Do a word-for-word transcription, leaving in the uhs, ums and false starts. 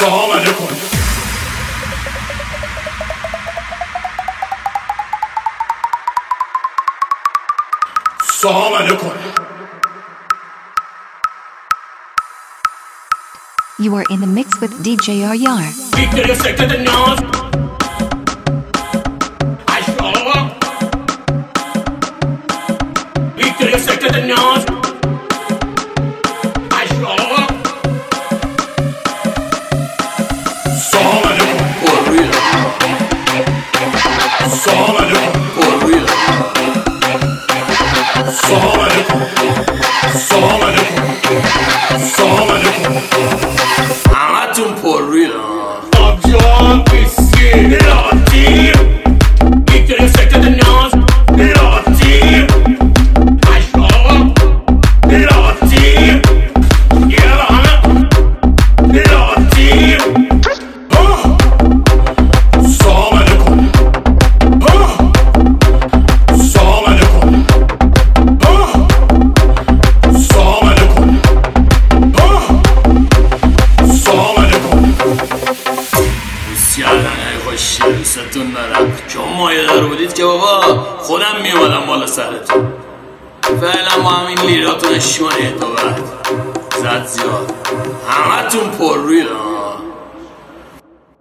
سامنه کن. سامنه کن. You are in the mix with D J Aryar. Victoria sector the north. I show up. Victoria sector the north. I show up. Sağmadı for real. Sağmadı for real. Sağmadı. Sağmadı. Sağmadı. Amatun for real. Abjad bizi latir. Victoria sector the north. Latir. Aşağı. Latir. Yalan. Latir. Sağmadı konu. Sağmadı konu. Sağmadı konu. سامنه کن. سیادنه خوشی ستون نرم چون مایه رو بودید که بابا خودم میومدم بالا سرتون. فعلا با همین لیراتون شونه تو بعد زد زیاد همه تون پر روی